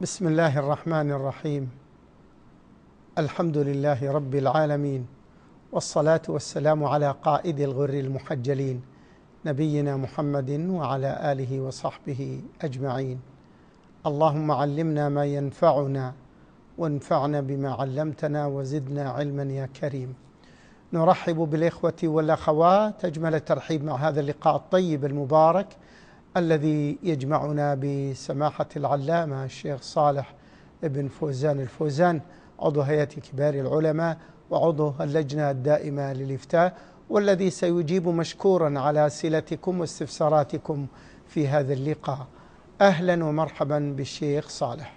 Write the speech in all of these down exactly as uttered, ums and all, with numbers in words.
بسم الله الرحمن الرحيم. الحمد لله رب العالمين، والصلاة والسلام على قائد الغر المحجلين نبينا محمد وعلى آله وصحبه أجمعين. اللهم علمنا ما ينفعنا وانفعنا بما علمتنا وزدنا علما يا كريم. نرحب بالإخوة والأخوات أجمل الترحيب مع هذا اللقاء الطيب المبارك الذي يجمعنا بسماحة العلامة الشيخ صالح بن فوزان الفوزان، عضو هيئة كبار العلماء وعضو اللجنة الدائمة للإفتاء، والذي سيجيب مشكورا على أسئلتكم واستفساراتكم في هذا اللقاء. أهلا ومرحبا بالشيخ صالح.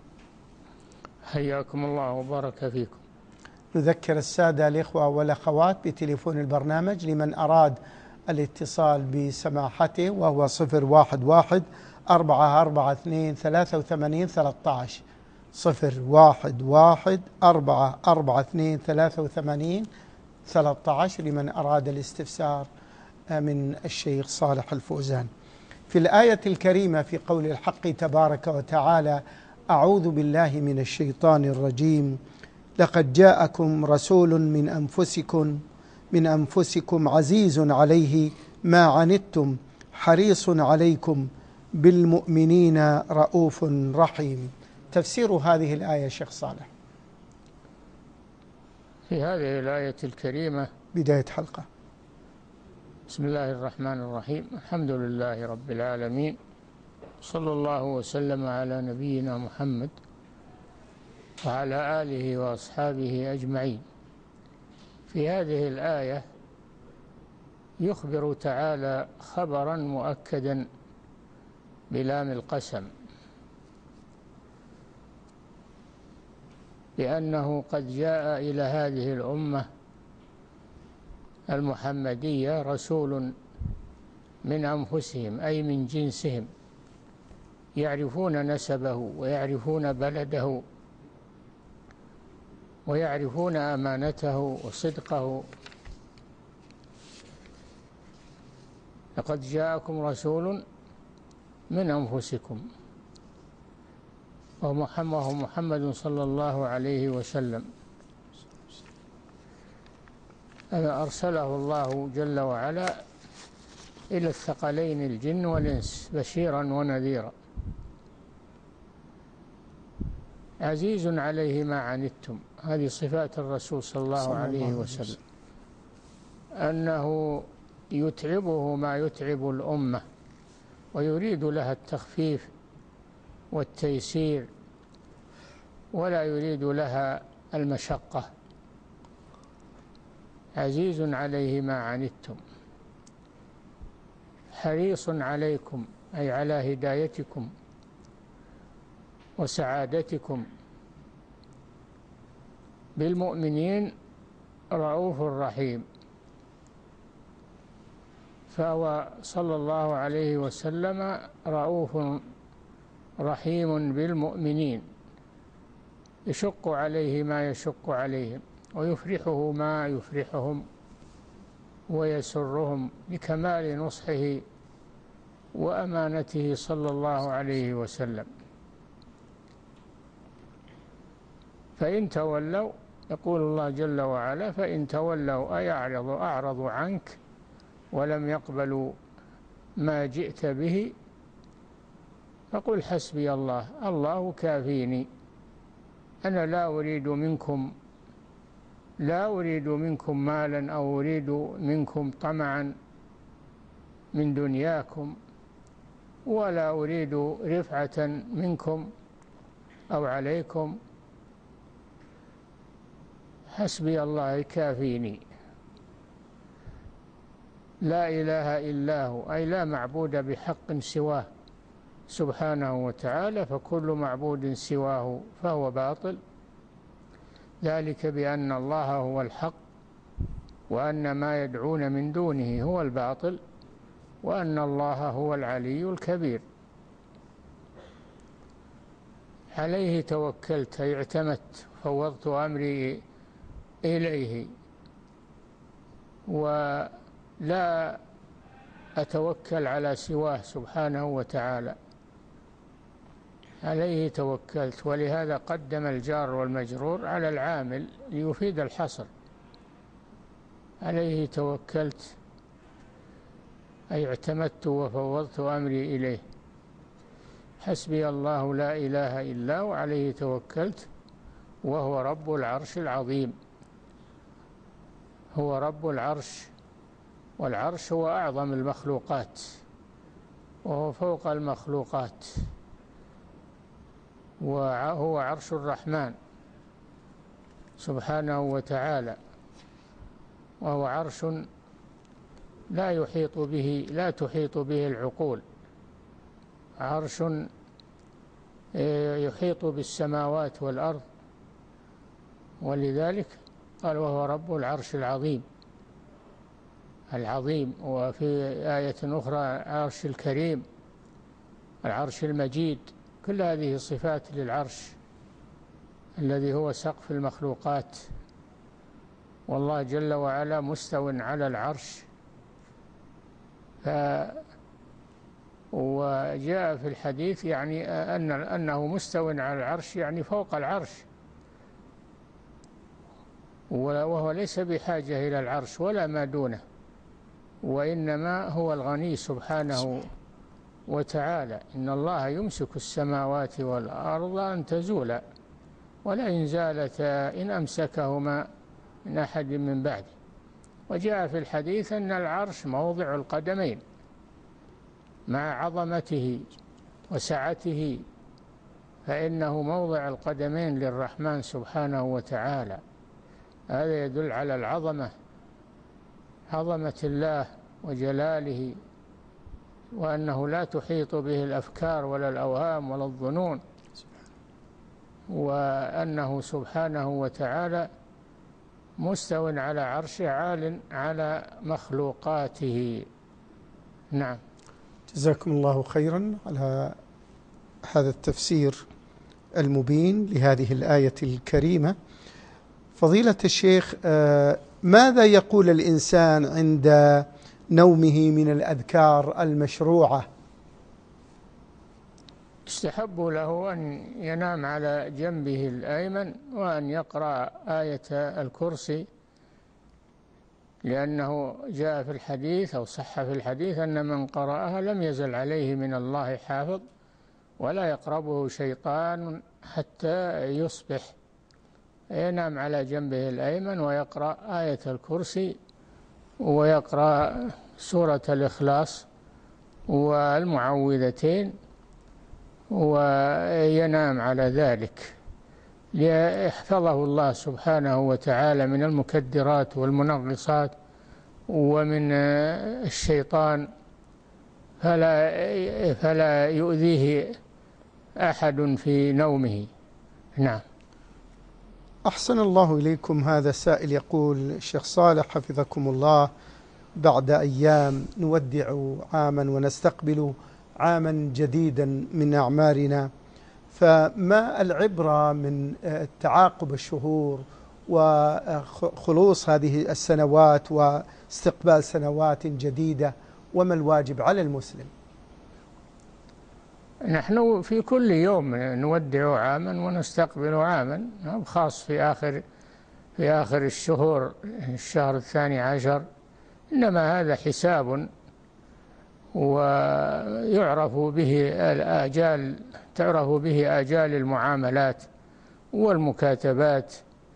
حياكم الله وبارك فيكم. نذكر السادة الإخوة والأخوات بتليفون البرنامج لمن أراد الاتصال بسماحته، وهو صفر واحد واحد أربعة أربعة اثنين ثلاثة وثمانين ثلاثة عشر صفر واحد واحد أربعة أربعة اثنين ثلاثة وثمانين ثلاثة عشر لمن أراد الاستفسار من الشيخ صالح الفوزان. في الآية الكريمة في قول الحق تبارك وتعالى: أعوذ بالله من الشيطان الرجيم، لقد جاءكم رسول من أنفسكم من أنفسكم عزيز عليه ما عنتم حريص عليكم بالمؤمنين رؤوف رحيم. تفسير هذه الآية شيخ صالح. في هذه الآية الكريمة بداية حلقة. بسم الله الرحمن الرحيم. الحمد لله رب العالمين، صلى الله وسلم على نبينا محمد وعلى آله وأصحابه أجمعين. في هذه الآية يخبر تعالى خبرا مؤكدا بلام القسم بأنه قد جاء إلى هذه الأمة المحمدية رسول من أنفسهم، أي من جنسهم، يعرفون نسبه ويعرفون بلده ويعرفون أمانته وصدقه. لقد جاءكم رسول من أنفسكم، وهو محمد صلى الله عليه وسلم أرسله الله جل وعلا إلى الثقلين الجن والإنس بشيرا ونذيرا. عزيز عليه ما عنتم، هذه صفات الرسول صلى الله عليه وسلم، أنه يتعبه ما يتعب الأمة ويريد لها التخفيف والتيسير ولا يريد لها المشقة. عزيز عليه ما عنتم حريص عليكم، أي على هدايتكم وسعادتكم، بالمؤمنين رؤوف رحيم. فهو صلى الله عليه وسلم رؤوف رحيم بالمؤمنين، يشق عليه ما يشق عليهم ويفرحه ما يفرحهم ويسرهم بكمال نصحه وأمانته صلى الله عليه وسلم. فإن تولوا، يقول الله جل وعلا: فإن تولوا أي أعرضوا أعرضوا عنك ولم يقبلوا ما جئت به، فقل حسبي الله، الله كافيني، أنا لا أريد منكم لا أريد منكم مالا أو أريد منكم طمعا من دنياكم، ولا أريد رفعة منكم أو عليكم. حسبي الله كافيني، لا إله إلا هو، أي لا معبود بحق سواه سبحانه وتعالى، فكل معبود سواه فهو باطل. ذلك بأن الله هو الحق، وأن ما يدعون من دونه هو الباطل، وأن الله هو العلي الكبير. عليه توكلت، أي اعتمدت، فوضت أمري إليه، ولا أتوكل على سواه سبحانه وتعالى. عليه توكلت، ولهذا قدم الجار والمجرور على العامل ليفيد الحصر. عليه توكلت أي اعتمدت وفوضت أمري إليه، حسبي الله لا إله إلا هو عليه توكلت وهو رب العرش العظيم. هو رب العرش، والعرش هو أعظم المخلوقات وهو فوق المخلوقات، وهو عرش الرحمن سبحانه وتعالى، وهو عرش لا يحيط به لا تحيط به العقول، عرش يحيط بالسماوات والأرض، ولذلك قال وهو رب العرش العظيم العظيم. وفي آية أخرى العرش الكريم، العرش المجيد. كل هذه صفات للعرش الذي هو سقف المخلوقات، والله جل وعلا مستو على العرش. ف وجاء في الحديث يعني أن أنه مستو على العرش يعني فوق العرش، وهو ليس بحاجة إلى العرش ولا ما دونه، وإنما هو الغني سبحانه وتعالى. إن الله يمسك السماوات والأرض أن تزولا ولئن زالتا إن أمسكهما من أحد من بعده. وجاء في الحديث أن العرش موضع القدمين مع عظمته وسعته، فإنه موضع القدمين للرحمن سبحانه وتعالى. هذا يدل على العظمة، عظمة الله وجلاله، وأنه لا تحيط به الأفكار ولا الأوهام ولا الظنون، وأنه سبحانه وتعالى مستو على عرشه عال على مخلوقاته. نعم. جزاكم الله خيرا على هذا التفسير المبين لهذه الآية الكريمة. فضيلة الشيخ، ماذا يقول الإنسان عند نومه من الأذكار المشروعة؟ يستحب له أن ينام على جنبه الأيمن وأن يقرأ آية الكرسي، لأنه جاء في الحديث أو صح في الحديث أن من قرأها لم يزل عليه من الله حافظ ولا يقربه شيطان حتى يصبح. ينام على جنبه الأيمن ويقرأ آية الكرسي ويقرأ سورة الإخلاص والمعوذتين، وينام على ذلك ليحفظه الله سبحانه وتعالى من المكدرات والمنغصات ومن الشيطان، فلا فلا يؤذيه أحد في نومه. نعم. أحسن الله إليكم. هذا سائل يقول: الشيخ صالح حفظكم الله، بعد أيام نودع عاما ونستقبل عاما جديدا من أعمارنا، فما العبرة من تعاقب الشهور وخلوص هذه السنوات واستقبال سنوات جديدة، وما الواجب على المسلم؟ نحن في كل يوم نودع عاما ونستقبل عاما، خاص في آخر في آخر الشهور، الشهر الثاني عشر، إنما هذا حساب ويعرف به الآجال، تعرف به آجال المعاملات والمكاتبات،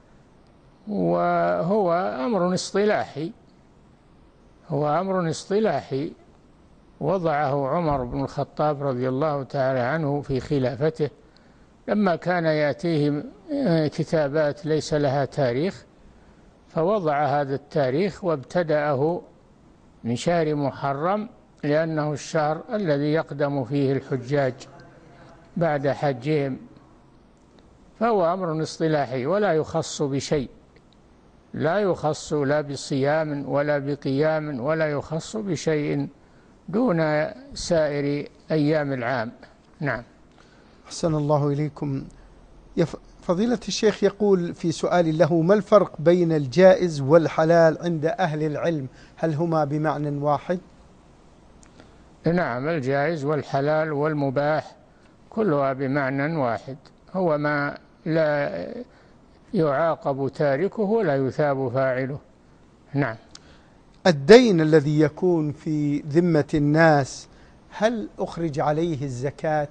وهو أمر اصطلاحي هو أمر اصطلاحي وضعه عمر بن الخطاب رضي الله تعالى عنه في خلافته، لما كان يأتيه كتابات ليس لها تاريخ، فوضع هذا التاريخ وابتدأه من شهر محرم، لأنه الشهر الذي يقدم فيه الحجاج بعد حجهم، فهو أمر اصطلاحي ولا يخص بشيء، لا يخص لا بصيام ولا بقيام ولا يخص بشيء دون سائر أيام العام. نعم. أحسن الله إليكم. فضيلة الشيخ يقول في سؤال له: ما الفرق بين الجائز والحلال عند أهل العلم؟ هل هما بمعنى واحد؟ نعم، الجائز والحلال والمباح كلها بمعنى واحد، هو ما لا يعاقب تاركه ولا يثاب فاعله. نعم. الدين الذي يكون في ذمة الناس هل أخرج عليه الزكاة؟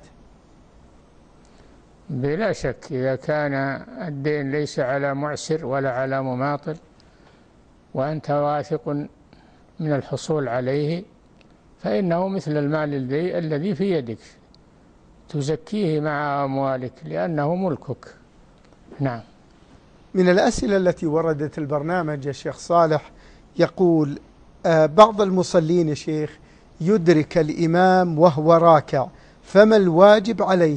بلا شك، إذا كان الدين ليس على معسر ولا على مماطل وأنت واثق من الحصول عليه فإنه مثل المال الذي في يدك، تزكيه مع أموالك لأنه ملكك. نعم. من الأسئلة التي وردت البرنامج يا شيخ صالح يقول آه بعض المصلين يا شيخ يدرك الإمام وهو راكع، فما الواجب عليه؟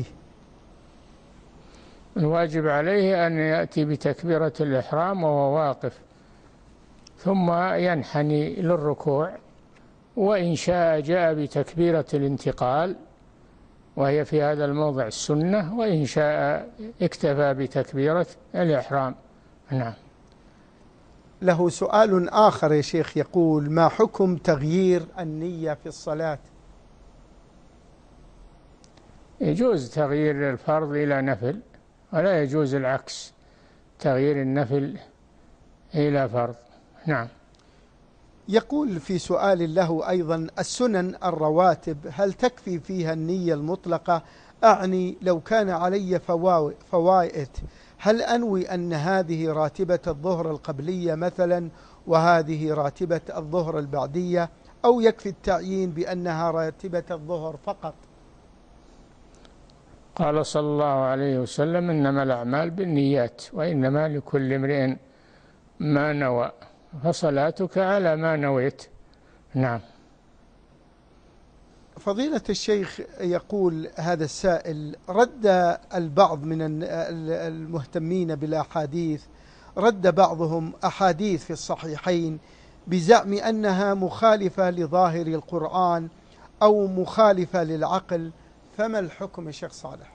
الواجب عليه أن يأتي بتكبيرة الإحرام وهو واقف، ثم ينحني للركوع، وإن شاء جاء بتكبيرة الانتقال وهي في هذا الموضع السنة، وإن شاء اكتفى بتكبيرة الإحرام. نعم. له سؤال آخر يا شيخ يقول ما حكم تغيير النية في الصلاة؟ يجوز تغيير الفرض إلى نفل، ولا يجوز العكس، تغيير النفل إلى فرض. نعم. يقول في سؤال له أيضا السنن الرواتب هل تكفي فيها النية المطلقة؟ أعني لو كان علي فوائد هل أنوي أن هذه راتبة الظهر القبلية مثلا وهذه راتبة الظهر البعدية، أو يكفي التعيين بأنها راتبة الظهر فقط؟ قال صلى الله عليه وسلم إنما الأعمال بالنيات وإنما لكل امرئ ما نوى، فصلاتك على ما نويت. نعم. فضيلة الشيخ يقول هذا السائل رد البعض من المهتمين بالأحاديث، رد بعضهم أحاديث في الصحيحين بزعم أنها مخالفة لظاهر القرآن أو مخالفة للعقل، فما الحكم يا شيخ صالح؟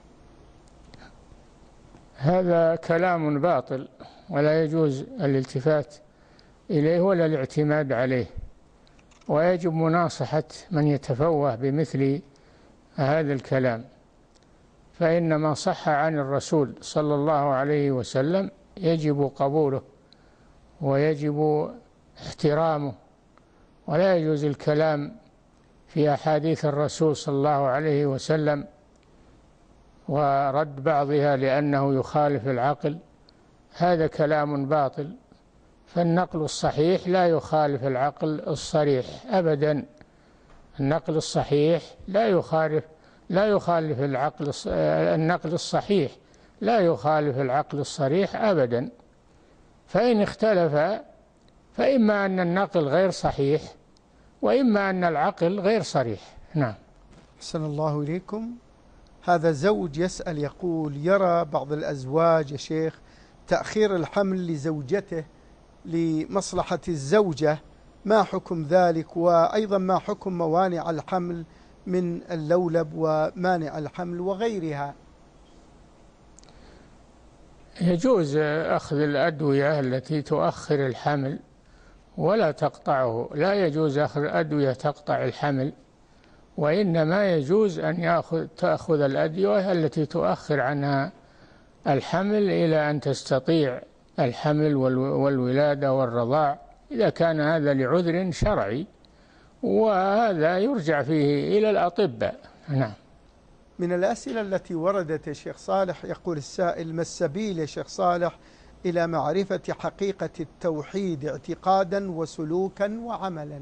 هذا كلام باطل ولا يجوز الالتفات إليه ولا الاعتماد عليه، ويجب مناصحة من يتفوه بمثل هذا الكلام، فإن ما صح عن الرسول صلى الله عليه وسلم يجب قبوله ويجب احترامه، ولا يجوز الكلام في أحاديث الرسول صلى الله عليه وسلم ورد بعضها لأنه يخالف العقل، هذا كلام باطل. فالنقل الصحيح لا يخالف العقل الصريح أبدا، النقل الصحيح لا يخالف لا يخالف العقل النقل الصحيح لا يخالف العقل الصريح أبدا. فإن اختلف فإما أن النقل غير صحيح وإما أن العقل غير صريح. نعم. أحسن الله إليكم. هذا زوج يسأل يقول يرى بعض الأزواج يا شيخ تأخير الحمل لزوجته لمصلحة الزوجة، ما حكم ذلك؟ وأيضا ما حكم موانع الحمل من اللولب ومانع الحمل وغيرها؟ يجوز أخذ الأدوية التي تؤخر الحمل ولا تقطعه، لا يجوز أخذ أدوية تقطع الحمل، وإنما يجوز أن يأخذ تأخذ الأدوية التي تؤخر عنها الحمل إلى أن تستطيع الحمل والولادة والرضاع، إذا كان هذا لعذر شرعي، وهذا يرجع فيه إلى الأطباء. نعم. من الأسئلة التي وردت يا شيخ صالح يقول السائل ما السبيل يا شيخ صالح إلى معرفة حقيقة التوحيد اعتقادا وسلوكا وعملا؟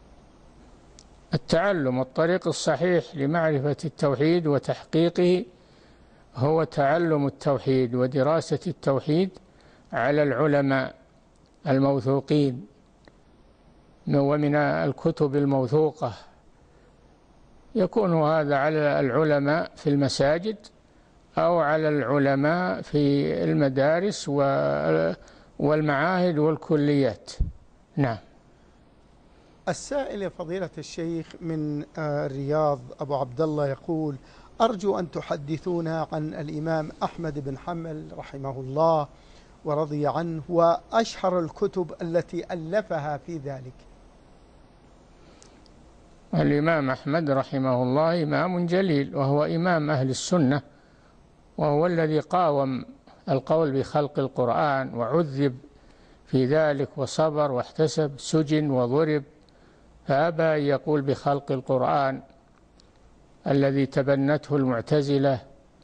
التعلم، الطريق الصحيح لمعرفة التوحيد وتحقيقه هو تعلم التوحيد ودراسة التوحيد على العلماء الموثوقين ومن الكتب الموثوقة، يكون هذا على العلماء في المساجد أو على العلماء في المدارس والمعاهد والكليات. نعم. السائل يا فضيلة الشيخ من الرياض أبو عبد الله يقول أرجو أن تحدثونا عن الإمام أحمد بن حنبل رحمه الله ورضي عنه وأشهر الكتب التي ألفها في ذلك. الإمام أحمد رحمه الله إمام جليل، وهو إمام أهل السنة، وهو الذي قاوم القول بخلق القرآن وعذب في ذلك وصبر واحتسب، سجن وضرب، فأبى أن يقول بخلق القرآن الذي تبنته المعتزلة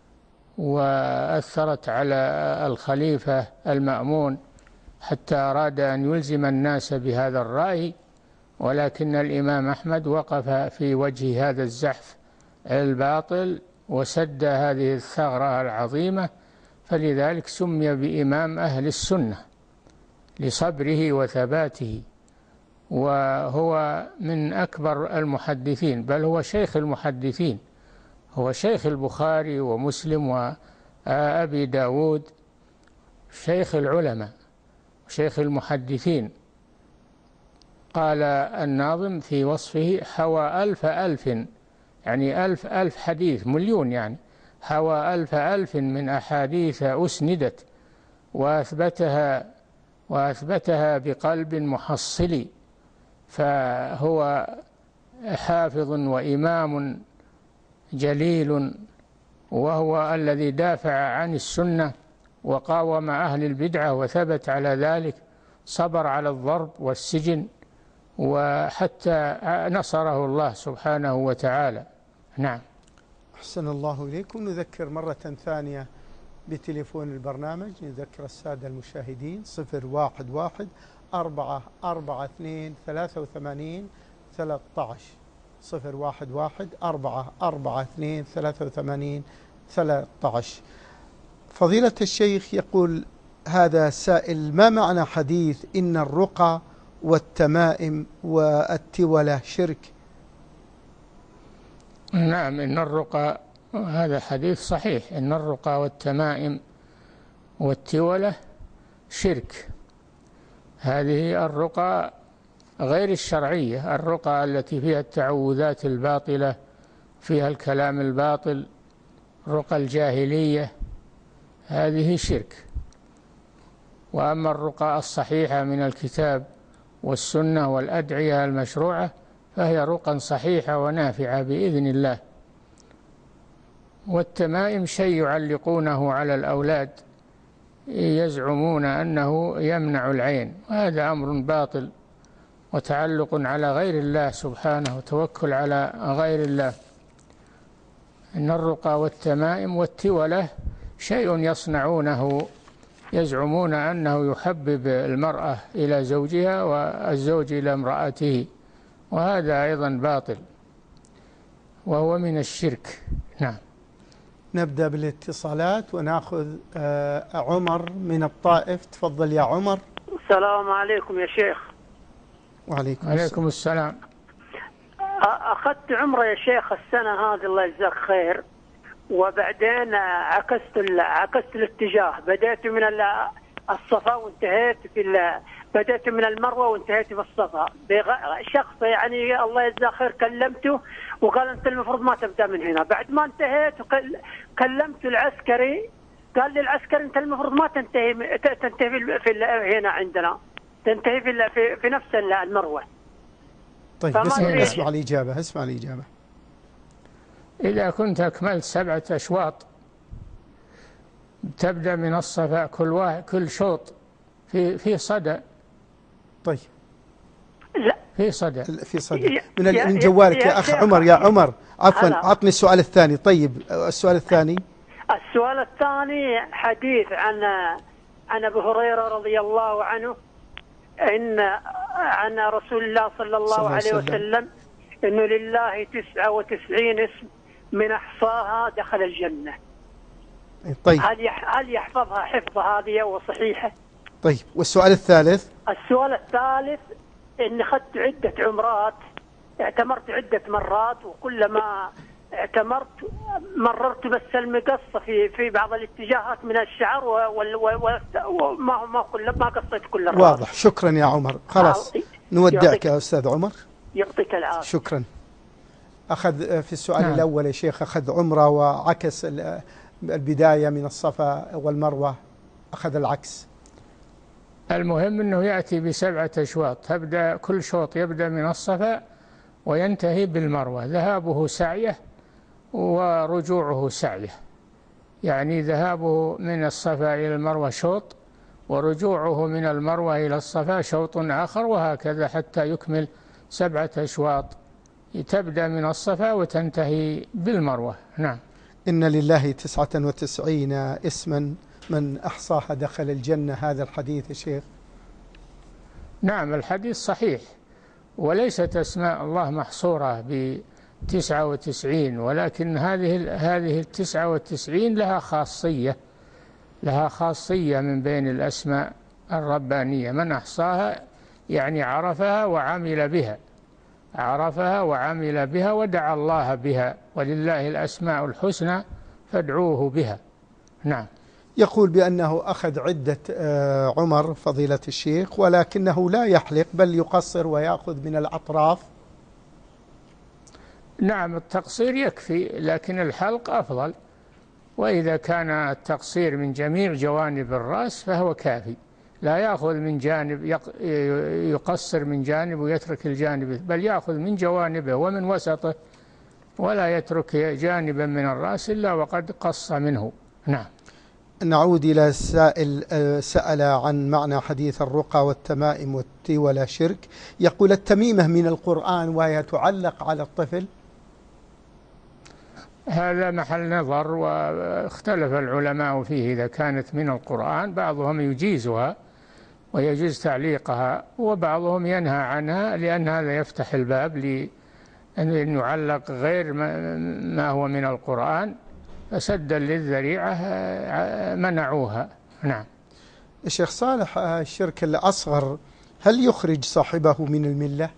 وأثرت على الخليفة المأمون حتى أراد أن يلزم الناس بهذا الرأي، ولكن الإمام أحمد وقف في وجه هذا الزحف الباطل وسد هذه الثغرة العظيمة، فلذلك سمي بإمام أهل السنة لصبره وثباته، وهو من أكبر المحدثين، بل هو شيخ المحدثين، هو شيخ البخاري ومسلم وأبي داود، شيخ العلماء شيخ المحدثين. قال الناظم في وصفه: حوى ألف ألف، يعني ألف ألف حديث، مليون يعني، حوى ألف ألف من أحاديث أسندت وأثبتها وأثبتها بقلب محصل، فهو حافظ وإمام جليل، وهو الذي دافع عن السنة وقاوم أهل البدعة وثبت على ذلك، صبر على الضرب والسجن وحتى نصره الله سبحانه وتعالى. نعم. أحسن الله إليكم. نذكر مرة ثانية بتليفون البرنامج، نذكر السادة المشاهدين: صفر واحد واحد أربعة أربعة اثنين ثلاثة وثمانين ثلاثة عشر، صفر واحد واحد أربعة أربعة اثنين ثلاثة وثمانين ثلاثة عشر. فضيلة الشيخ يقول هذا سائل: ما معنى حديث إن الرقى والتمائم والتولة شرك؟ نعم، إن الرقى، هذا حديث صحيح، إن الرقى والتمائم والتولة شرك. هذه الرقى غير الشرعية، الرقى التي فيها التعوذات الباطلة، فيها الكلام الباطل، رقى الجاهلية، هذه شرك. وأما الرقى الصحيحة من الكتاب والسنة والأدعية المشروعة فهي رقى صحيحة ونافعة بإذن الله. والتمائم شيء يعلقونه على الأولاد يزعمون أنه يمنع العين، وهذا أمر باطل وتعلق على غير الله سبحانه وتوكل على غير الله. إن الرقى والتمائم والتولة شيء يصنعونه يزعمون أنه يحبب المرأة إلى زوجها والزوج إلى امرأته، وهذا أيضا باطل وهو من الشرك. نعم. نبدأ بالاتصالات ونأخذ عمر من الطائف. تفضل يا عمر. السلام عليكم يا شيخ. وعليكم عليكم السلام. أخذت عمره يا شيخ السنة هذه الله يجزاك خير، وبعدين عكست عكست الاتجاه، بدأت من الصفا وانتهيت في بدأت من المروة وانتهيت في الصفا. شخص يعني الله يجزاه خير كلمته وقال أنت المفروض ما تبدأ من هنا. بعد ما انتهيت كلمت العسكري قال لي العسكري أنت المفروض ما تنتهي تنتهي في هنا عندنا، تنتهي في في, في نفس المروة. طيب اسمع, اسمع الإجابة اسمع الإجابة. إذا كنت أكملت سبعة أشواط تبدأ من الصفا، كل واحد كل شوط في في صدى. طيب لا في صدى في صدى من من جوالك يا أخ عمر. يا عمر عفوا عطني السؤال الثاني. طيب السؤال الثاني السؤال الثاني حديث عن عن أبي هريرة رضي الله عنه إن عن رسول الله صلى الله عليه وسلم إنه لله تسعة وتسعين اسم من أحصاها دخل الجنة. طيب هل هل يحفظها حفظ هذه وصحيحة؟ طيب والسؤال الثالث؟ السؤال الثالث إني أخذت عدة عمرات، اعتمرت عدة مرات، وكلما اعتمرت مررت بس المقصة في في بعض الاتجاهات من الشعر وما ما كل ما قصيت كل الرأس. واضح. شكرا يا عمر. خلاص نودعك يا أستاذ عمر. يعطيك العافية. شكرا. أخذ في السؤال نعم. الأول يا شيخ أخذ عمرة وعكس البداية من الصفا والمروة، أخذ العكس. المهم أنه يأتي بسبعة أشواط، تبدأ كل شوط يبدأ من الصفا وينتهي بالمروة، ذهابه سعيه ورجوعه سعيه، يعني ذهابه من الصفا إلى المروة شوط، ورجوعه من المروة إلى الصفا شوط آخر، وهكذا حتى يكمل سبعة أشواط تبدأ من الصفا وتنتهي بالمروة. نعم. إن لله تسعة وتسعين اسما من أحصاها دخل الجنة، هذا الحديث يا شيخ؟ نعم الحديث صحيح، وليست أسماء الله محصورة بتسعة وتسعين، ولكن هذه هذه التسعة وتسعين لها خاصية، لها خاصية من بين الأسماء الربانية، من أحصاها يعني عرفها وعمل بها، عرفها وعمل بها ودعا الله بها، ولله الأسماء الحسنى فادعوه بها. نعم. يقول بأنه أخذ عدة عمر فضيلة الشيخ، ولكنه لا يحلق بل يقصر ويأخذ من الأطراف. نعم التقصير يكفي، لكن الحلق أفضل، وإذا كان التقصير من جميع جوانب الرأس فهو كافي، لا يأخذ من جانب يقصر من جانب ويترك الجانب، بل يأخذ من جوانبه ومن وسطه، ولا يترك جانبا من الرأس إلا وقد قص منه. نعم. نعود إلى سائل سأل عن معنى حديث الرقى والتمائم والتولى شرك، يقول التميمة من القرآن وهي تعلق على الطفل؟ هذا محل نظر، واختلف العلماء فيه إذا كانت من القرآن، بعضهم يجيزها ويجوز تعليقها، وبعضهم ينهى عنها، لأن هذا يفتح الباب لأن يعلق غير ما هو من القرآن، فسدا للذريعة منعوها. نعم. الشيخ صالح، الشرك الأصغر هل يخرج صاحبه من الملة؟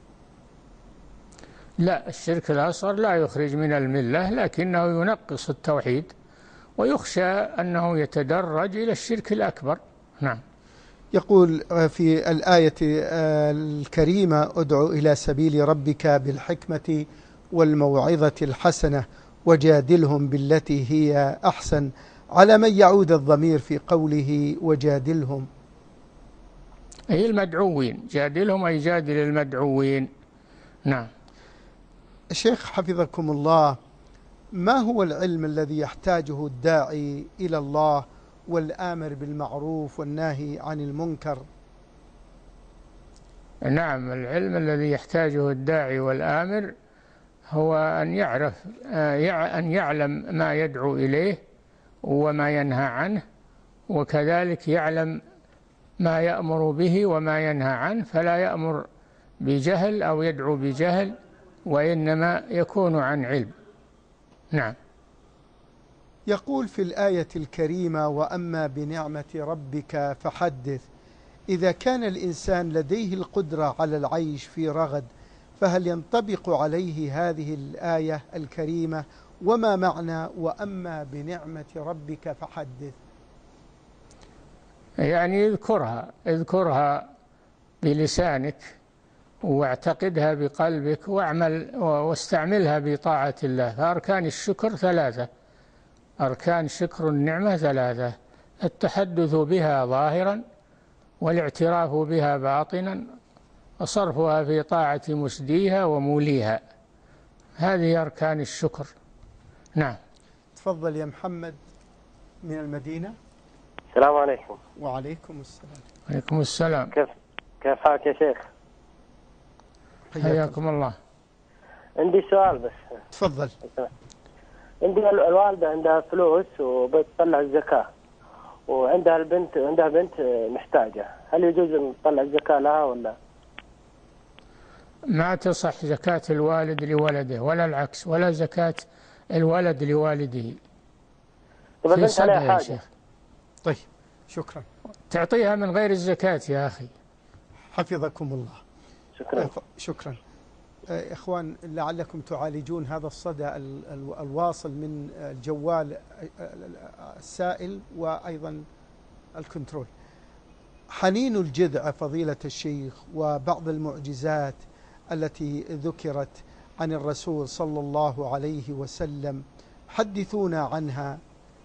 لا، الشرك الأصغر لا يخرج من الملة، لكنه ينقص التوحيد، ويخشى أنه يتدرج إلى الشرك الأكبر. نعم. يقول في الآية الكريمة ادع إلى سبيل ربك بالحكمة والموعظة الحسنة وجادلهم بالتي هي أحسن، على من يعود الضمير في قوله وجادلهم؟ أي المدعوين، جادلهم أي جادل المدعوين. نعم. الشيخ حفظكم الله، ما هو العلم الذي يحتاجه الداعي إلى الله والآمر بالمعروف والناهي عن المنكر؟ نعم، العلم الذي يحتاجه الداعي والآمر هو أن يعرف أن يعلم ما يدعو إليه وما ينهى عنه، وكذلك يعلم ما يأمر به وما ينهى عنه، فلا يأمر بجهل أو يدعو بجهل، وإنما يكون عن علم. نعم. يقول في الآية الكريمة وأما بنعمة ربك فحدث، إذا كان الإنسان لديه القدرة على العيش في رغد، فهل ينطبق عليه هذه الآية الكريمة؟ وما معنى وأما بنعمة ربك فحدث؟ يعني اذكرها اذكرها بلسانك، واعتقدها بقلبك، واعمل واستعملها بطاعة الله. فأركان الشكر ثلاثة، أركان شكر النعمة ثلاثة: التحدث بها ظاهرا، والاعتراف بها باطنا، وصرفها في طاعة مسديها وموليها. هذه أركان الشكر. نعم. تفضل يا محمد من المدينة. السلام عليكم. وعليكم السلام. وعليكم السلام. كيف كيف حالك يا شيخ؟ حياكم الله. عندي سؤال بس. تفضل. عندي الوالدة عندها فلوس وبتطلع الزكاة، وعندها البنت عندها بنت محتاجة، هل يجوز أن نطلع الزكاة لها ولا؟ ما تصح زكاة الوالد لولده، ولا العكس، ولا زكاة الولد لوالده. طب البنت عليها حاجة. شيخ. طيب شكرا. تعطيها من غير الزكاة يا أخي. حفظكم الله. شكرا. شكرا. إخوان، لعلكم تعالجون هذا الصدى الواصل من الجوال السائل وأيضا الكنترول. حنين الجذع فضيلة الشيخ وبعض المعجزات التي ذكرت عن الرسول صلى الله عليه وسلم، حدثونا عنها.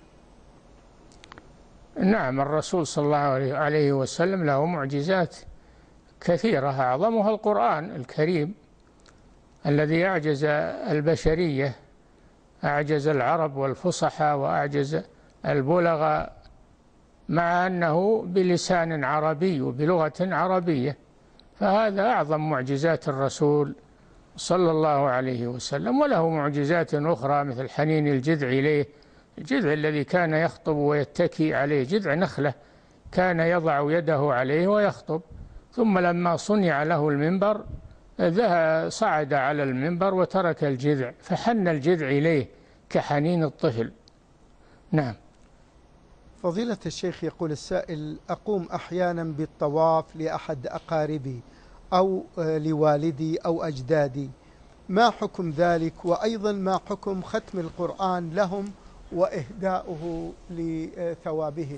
نعم، الرسول صلى الله عليه وسلم له معجزات كثيرة، أعظمها القرآن الكريم، الذي أعجز البشرية، أعجز العرب والفصحى وأعجز البلغاء، مع أنه بلسان عربي وبلغة عربية. فهذا أعظم معجزات الرسول صلى الله عليه وسلم. وله معجزات أخرى مثل حنين الجذع إليه، الجذع الذي كان يخطب ويتكي عليه، جذع نخلة كان يضع يده عليه ويخطب، ثم لما صنع له المنبر ذهب صعد على المنبر وترك الجذع، فحن الجذع إليه كحنين الطفل. نعم. فضيلة الشيخ، يقول السائل: أقوم أحيانا بالطواف لأحد أقاربي أو لوالدي أو أجدادي، ما حكم ذلك؟ وأيضا ما حكم ختم القرآن لهم وإهداؤه لثوابهم؟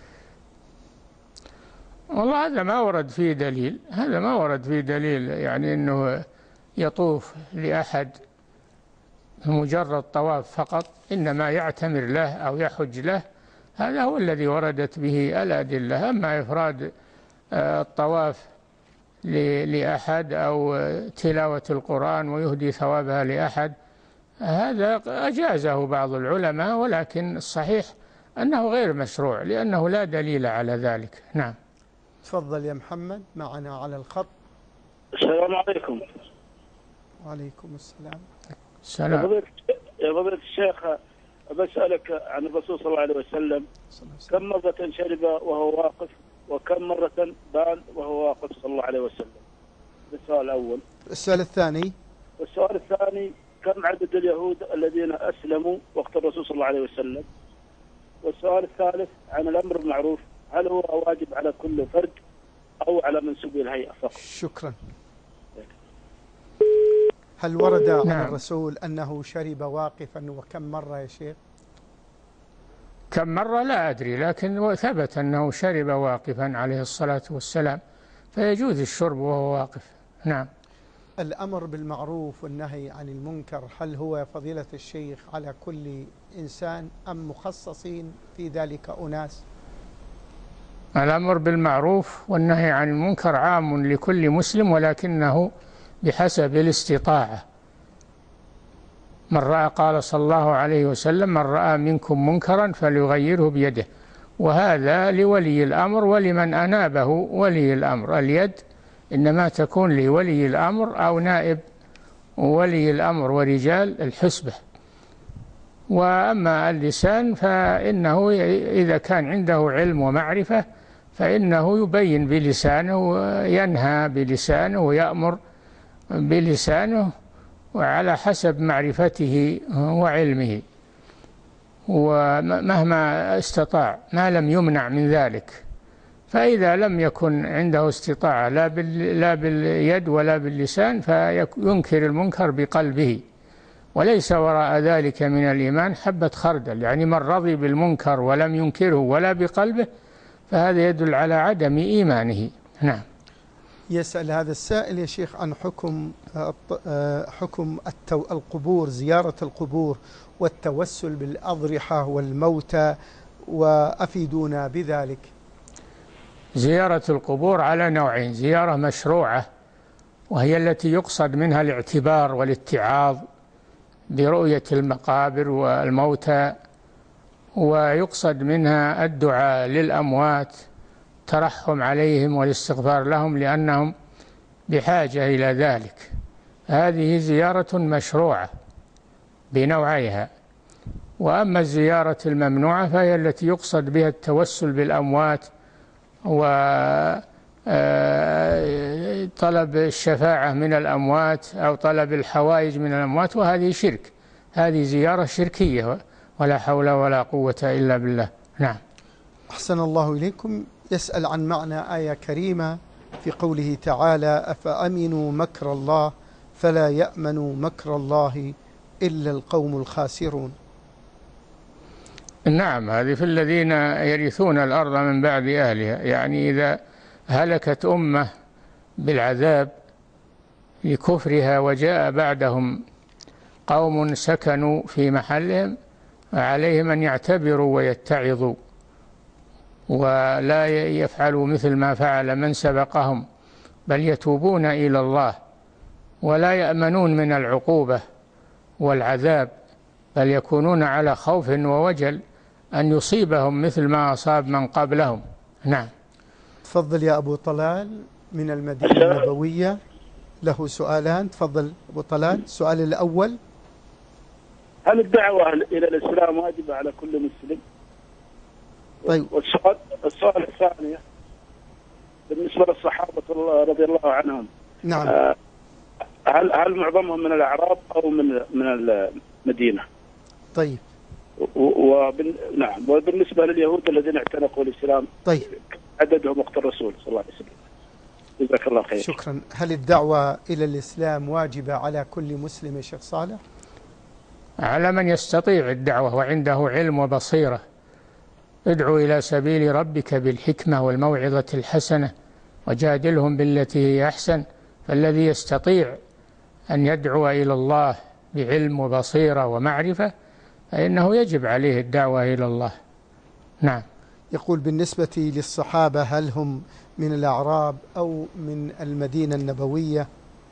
والله هذا ما ورد فيه دليل، هذا ما ورد فيه دليل يعني أنه يطوف لأحد مجرد طواف فقط، إنما يعتمر له أو يحج له، هذا هو الذي وردت به الأدلة. أما إفراد الطواف لأحد أو تلاوة القرآن ويهدي ثوابها لأحد، هذا أجازه بعض العلماء، ولكن الصحيح أنه غير مشروع لأنه لا دليل على ذلك. نعم. تفضل يا محمد، معنا على الخط. السلام عليكم. وعليكم السلام. السلام. يا فضيلة الشيخ، بسألك عن الرسول صلى الله عليه وسلم، كم مرة شرب وهو واقف، وكم مرة بال وهو واقف صلى الله عليه وسلم؟ السؤال الأول. السؤال الثاني. والسؤال الثاني: كم عدد اليهود الذين أسلموا وقت الرسول صلى الله عليه وسلم؟ والسؤال الثالث عن الأمر بالمعروف، هل هو واجب على كل فرد أو على منسوبي الهيئة فقط؟ شكرا. هل ورد عن نعم. الرسول أنه شرب واقفا وكم مرة يا شيخ؟ كم مرة لا أدري، لكن ثبت أنه شرب واقفا عليه الصلاة والسلام، فيجوز الشرب وهو واقف. نعم. الأمر بالمعروف والنهي عن المنكر، هل هو يا فضيلة الشيخ على كل إنسان أم مخصصين في ذلك أناس؟ الأمر بالمعروف والنهي عن المنكر عام لكل مسلم، ولكنه بحسب الاستطاعة. من رأى، قال صلى الله عليه وسلم: من رأى منكم منكرا فليغيره بيده، وهذا لولي الأمر ولمن أنابه ولي الأمر. اليد إنما تكون لولي الأمر أو نائب ولي الأمر ورجال الحسبة. وأما اللسان فإنه إذا كان عنده علم ومعرفة فإنه يبين بلسانه وينهى بلسانه ويأمر بلسانه، وعلى حسب معرفته وعلمه، ومهما استطاع ما لم يمنع من ذلك. فإذا لم يكن عنده استطاعة لا لا باليد ولا باللسان فينكر المنكر بقلبه، وليس وراء ذلك من الإيمان حبة خردل. يعني من رضي بالمنكر ولم ينكره ولا بقلبه فهذا يدل على عدم إيمانه. نعم. يسأل هذا السائل يا شيخ عن حكم حكم القبور، زيارة القبور والتوسل بالأضرحة والموتى، وأفيدونا بذلك. زيارة القبور على نوعين: زيارة مشروعة وهي التي يقصد منها الاعتبار والاتعاظ برؤية المقابر والموتى، ويقصد منها الدعاء للأموات، ترحم عليهم والاستغفار لهم لأنهم بحاجة إلى ذلك. هذه زيارة مشروعة بنوعيها. وأما الزيارة الممنوعة فهي التي يقصد بها التوسل بالأموات وطلب الشفاعة من الأموات أو طلب الحوائج من الأموات، وهذه شرك، هذه زيارة شركية، ولا حول ولا قوة إلا بالله. نعم. أحسن الله إليكم. يسأل عن معنى آية كريمة في قوله تعالى: أفأمنوا مكر الله فلا يأمن مكر الله إلا القوم الخاسرون. نعم، هذه في الذين يرثون الأرض من بعد أهلها، يعني إذا هلكت أمة بالعذاب لكفرها وجاء بعدهم قوم سكنوا في محلهم، عليهم أن يعتبروا ويتعظوا ولا يفعلوا مثل ما فعل من سبقهم، بل يتوبون إلى الله ولا يأمنون من العقوبة والعذاب، بل يكونون على خوف ووجل أن يصيبهم مثل ما أصاب من قبلهم. نعم. تفضل يا أبو طلال من المدينة النبوية، له سؤالان. تفضل أبو طلال. السؤال الأول: هل الدعوة إلى الإسلام واجبة على كل مسلم؟ طيب. والسؤال السؤال الثاني بالنسبة للصحابة رضي الله عنهم. نعم. هل هل معظمهم من الأعراب أو من من المدينة؟ طيب. وبن... نعم. وبالنسبة لليهود الذين اعتنقوا الإسلام، طيب، عددهم وقت الرسول صلى الله عليه وسلم. جزاك الله خير. شكرا. هل الدعوة إلى الإسلام واجبة على كل مسلم يا شيخ صالح؟ على من يستطيع الدعوة وعنده علم وبصيرة. ادعو إلى سبيل ربك بالحكمة والموعظة الحسنة وجادلهم بالتي هي أحسن. فالذي يستطيع أن يدعو إلى الله بعلم وبصيرة ومعرفة فإنه يجب عليه الدعوة إلى الله. نعم. يقول: بالنسبة للصحابة هل هم من الأعراب أو من المدينة النبوية؟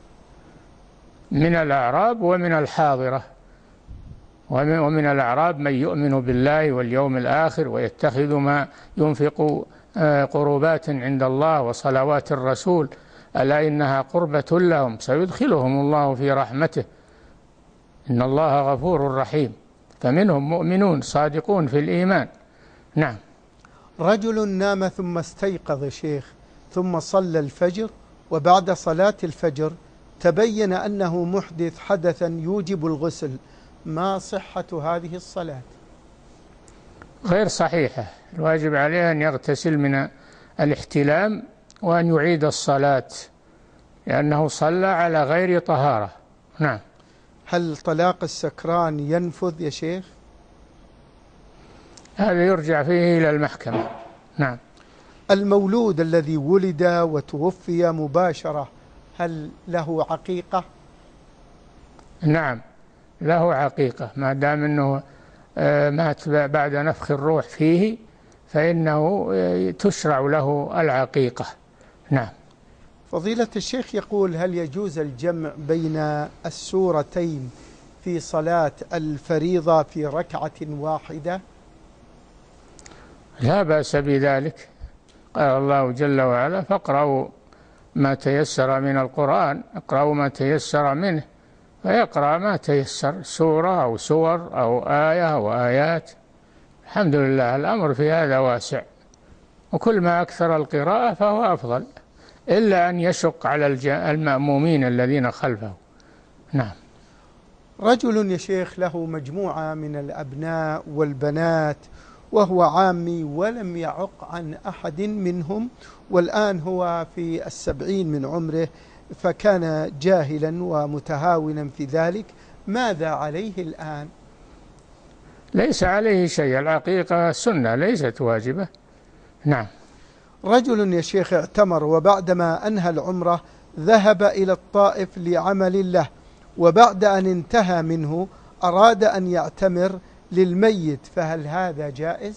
من الأعراب ومن الحاضرة. ومن, ومن الأعراب من يؤمن بالله واليوم الآخر ويتخذ ما ينفق قربات عند الله وصلوات الرسول، ألا إنها قربة لهم سيدخلهم الله في رحمته إن الله غفور رحيم. فمنهم مؤمنون صادقون في الإيمان. نعم. رجل نام ثم استيقظ شيخ، ثم صلى الفجر، وبعد صلاة الفجر تبين أنه محدث حدثا يوجب الغسل، ما صحة هذه الصلاة؟ غير صحيحة. الواجب عليه أن يغتسل من الاحتلام وأن يعيد الصلاة لأنه صلى على غير طهارة. نعم. هل طلاق السكران ينفذ يا شيخ؟ هذا يرجع فيه إلى المحكمة. نعم. المولود الذي ولد وتوفي مباشرة هل له عقيقة؟ نعم له عقيقة، ما دام أنه مات بعد نفخ الروح فيه فإنه تشرع له العقيقة. نعم. فضيلة الشيخ يقول: هل يجوز الجمع بين السورتين في صلاة الفريضة في ركعة واحدة؟ لا بأس بذلك. قال الله جل وعلا: فاقرأوا ما تيسر من القرآن، اقرأوا ما تيسر منه، فيقرأ ما تيسر، سورة أو سور أو آية أو آيات. الحمد لله، الأمر في هذا واسع، وكل ما أكثر القراءة فهو أفضل، إلا أن يشق على المأمومين الذين خلفه. نعم. رجل يا شيخ له مجموعة من الأبناء والبنات وهو عامي ولم يعق عن أحد منهم، والآن هو في السبعين من عمره، فكان جاهلا ومتهاونا في ذلك، ماذا عليه الآن؟ ليس عليه شيء، العقيقة سنة ليست واجبة. نعم. رجل يا شيخ اعتمر وبعدما أنهى العمرة ذهب إلى الطائف لعمل له، وبعد أن انتهى منه أراد أن يعتمر للميت، فهل هذا جائز؟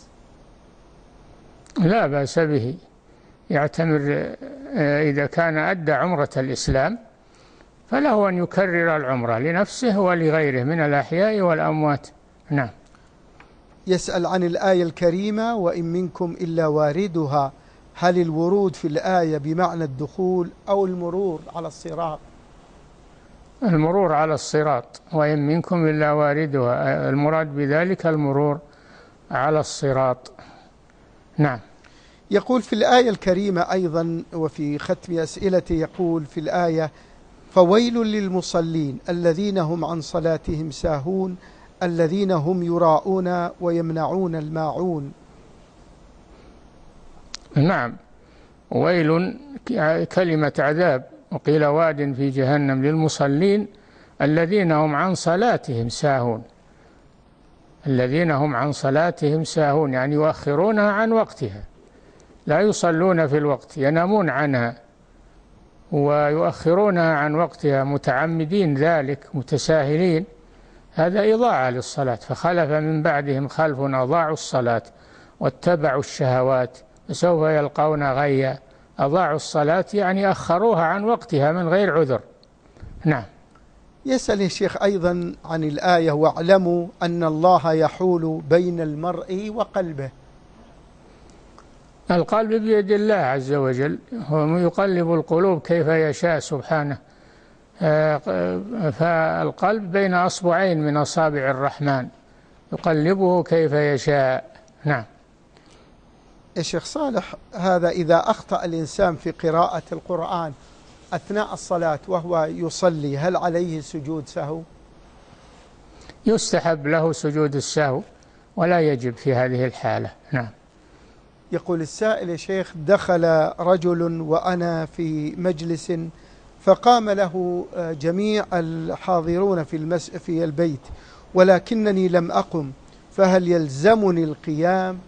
لا بأس به، يعتمر إذا كان أدى عمرة الإسلام فله أن يكرر العمرة لنفسه ولغيره من الأحياء والأموات. نعم. يسأل عن الآية الكريمة: وإن منكم إلا واردها، هل الورود في الآية بمعنى الدخول أو المرور على الصراط؟ المرور على الصراط، وإن منكم إلا واردها، المراد بذلك المرور على الصراط. نعم. يقول في الآية الكريمة أيضا وفي ختم أسئلته، يقول في الآية: فويل للمصلين الذين هم عن صلاتهم ساهون الذين هم يراءون ويمنعون الماعون. نعم. ويل كلمة عذاب، وقيل واد في جهنم للمصلين الذين هم عن صلاتهم ساهون. الذين هم عن صلاتهم ساهون يعني يؤخرونها عن وقتها، لا يصلون في الوقت، ينامون عنها ويؤخرونها عن وقتها متعمدين ذلك متساهلين. هذا إضاعة للصلاة. فخلف من بعدهم خلف أضاعوا الصلاة واتبعوا الشهوات فسوف يلقون غيا. أضاعوا الصلاة يعني أخروها عن وقتها من غير عذر. نعم. يسأل يا شيخ أيضا عن الآية واعلموا أن الله يحول بين المرء وقلبه. القلب بيد الله عز وجل، هو يقلب القلوب كيف يشاء سبحانه. فالقلب بين أصبعين من أصابع الرحمن يقلبه كيف يشاء. نعم. يا شيخ صالح، هذا إذا أخطأ الإنسان في قراءة القرآن أثناء الصلاة وهو يصلي هل عليه سجود سهو؟ يستحب له سجود السهو ولا يجب في هذه الحالة. نعم. يقول السائل يا شيخ: دخل رجل وأنا في مجلس فقام له جميع الحاضرون في المس في البيت ولكنني لم أقم، فهل يلزمني القيام؟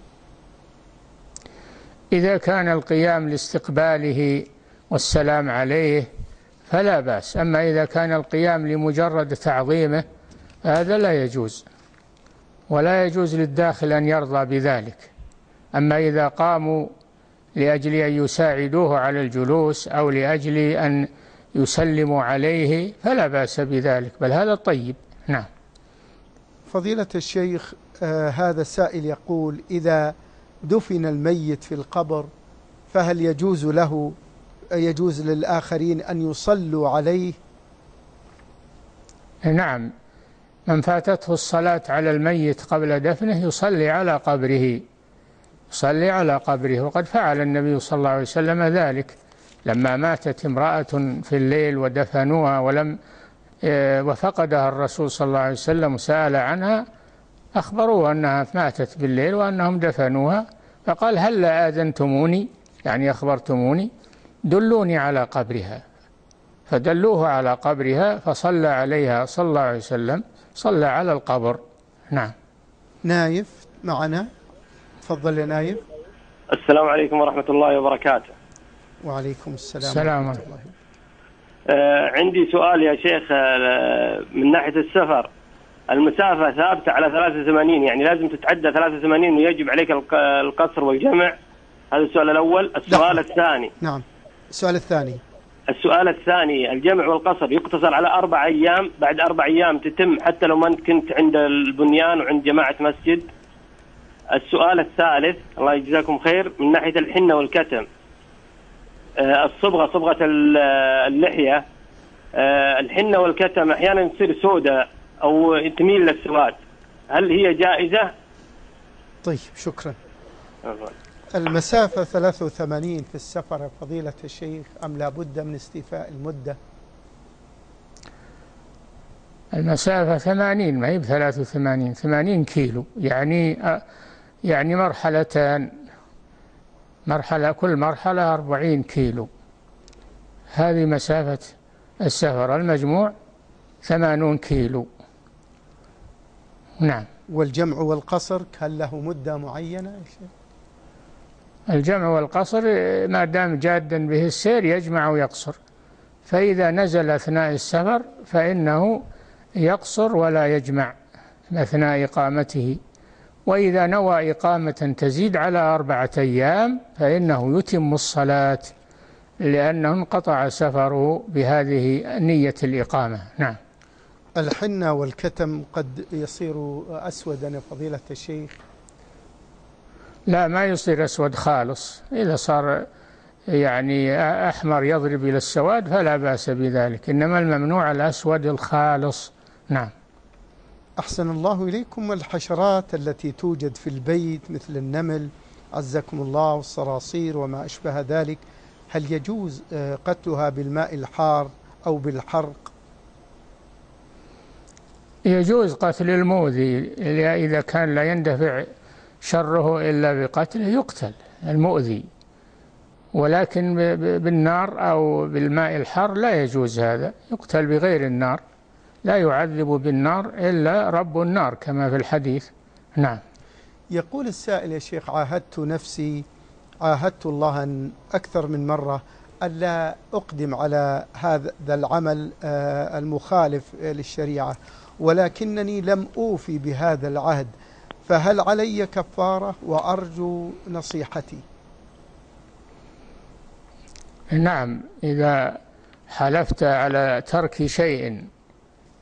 إذا كان القيام لاستقباله والسلام عليه فلا بأس، أما إذا كان القيام لمجرد تعظيمه هذا لا يجوز، ولا يجوز للداخل أن يرضى بذلك. أما إذا قاموا لأجل أن يساعدوه على الجلوس أو لأجل أن يسلموا عليه فلا بأس بذلك، بل هذا طيب. نعم. فضيلة الشيخ، آه هذا السائل يقول: إذا دفن الميت في القبر فهل يجوز له يجوز للآخرين أن يصلوا عليه؟ نعم، من فاتته الصلاة على الميت قبل دفنه يصلي على قبره، يصلي على قبره، وقد فعل النبي صلى الله عليه وسلم ذلك لما ماتت امرأة في الليل ودفنوها ولم وفقدها الرسول صلى الله عليه وسلم وسأل عنها، أخبروه أنها ماتت بالليل وأنهم دفنوها، فقال: هل آذنتموني، يعني أخبرتموني، دلوني على قبرها. فدلوه على قبرها فصلى عليها صلى الله عليه وسلم، صلى على القبر. نعم. نايف معنا، تفضل يا نايف. السلام عليكم ورحمة الله وبركاته. وعليكم السلام, السلام ورحمة الله. آه عندي سؤال يا شيخ. آه من ناحية السفر المسافة ثابتة على ثلاثة وثمانين، يعني لازم تتعدى ثلاثة وثمانين ويجب عليك القصر والجمع؟ هذا السؤال الأول. السؤال لا. الثاني. نعم. السؤال الثاني. السؤال الثاني: الجمع والقصر يقتصر على أربع أيام، بعد أربع أيام تتم حتى لو ما كنت عند البنيان وعند جماعة مسجد؟ السؤال الثالث: الله يجزاكم خير، من ناحية الحنة والكتم، الصبغة، صبغة اللحية، الحنة والكتم أحيانا تصير سوداء أو تميل للسواد، هل هي جائزة؟ طيب، شكرا. المسافة ثلاثة وثمانين في السفر فضيلة الشيخ أم لا بد من استيفاء المدة؟ المسافة ثمانين، ما هي بثلاثة وثمانين، ثمانين كيلو، يعني يعني مرحلتان، مرحلة كل مرحلة أربعين كيلو، هذه مسافة السفر، المجموع ثمانون كيلو. نعم. والجمع والقصر هل له مدة معينة يا شيخ؟ الجمع والقصر ما دام جادا به السير يجمع ويقصر، فإذا نزل أثناء السفر فإنه يقصر ولا يجمع أثناء إقامته، وإذا نوى إقامة تزيد على أربعة أيام فإنه يتم الصلاة لأنه انقطع سفره بهذه نية الإقامة. نعم. الحنة والكتم قد يصير أسودا يا فضيلة الشيخ؟ لا، ما يصير أسود خالص، إذا صار يعني أحمر يضرب إلى السواد فلا بأس بذلك، إنما الممنوع الأسود الخالص. نعم. أحسن الله إليكم. الحشرات التي توجد في البيت مثل النمل عزكم الله والصراصير وما أشبه ذلك، هل يجوز قتلها بالماء الحار أو بالحرق؟ يجوز قتل المؤذي إذا كان لا يندفع شره إلا بقتله يقتل المؤذي، ولكن بالنار أو بالماء الحار لا يجوز هذا، يقتل بغير النار، لا يعذب بالنار إلا رب النار كما في الحديث. نعم. يقول السائل يا شيخ: عاهدت نفسي عاهدت الله أكثر من مرة ألا أقدم على هذا العمل المخالف للشريعة، ولكنني لم أوفي بهذا العهد، فهل علي كفارة؟ وأرجو نصيحتي. نعم، إذا حلفت على ترك شيء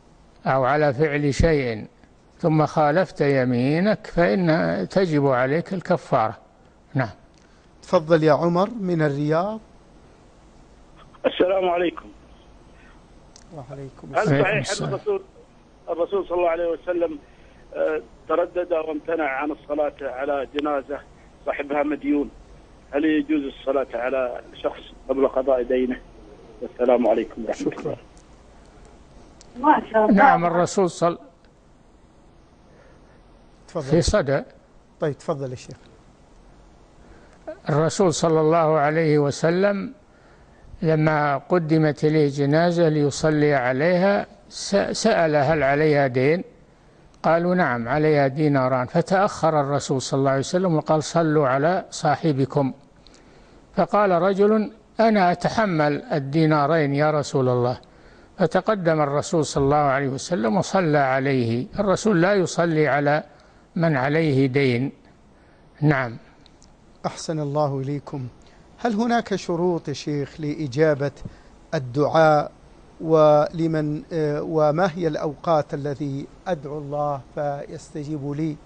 أو على فعل شيء ثم خالفت يمينك فإن تجب عليك الكفارة. نعم. تفضل يا عمر من الرياض. السلام عليكم. وعليكم هل السلام. صحيح أن الرسول الرسول صلى الله عليه وسلم تردد وامتنع عن الصلاة على جنازة صاحبها مديون؟ هل يجوز الصلاة على شخص قبل قضاء دينه؟ والسلام عليكم ورحمة الله. شكرا. نعم الرسول صلى في صدى. طيب تفضل يا شيخ. الرسول صلى الله عليه وسلم لما قدمت إليه جنازة ليصلي عليها سأل هل عليها دين؟ قالوا نعم عليها ديناران، فتأخر الرسول صلى الله عليه وسلم وقال صلوا على صاحبكم. فقال رجل أنا أتحمل الدينارين يا رسول الله، فتقدم الرسول صلى الله عليه وسلم وصلى عليه. الرسول لا يصلي على من عليه دين. نعم. أحسن الله إليكم. هل هناك شروط يا شيخ لإجابة الدعاء، ولمن وما هي الأوقات التي أدعو الله فيستجيب لي؟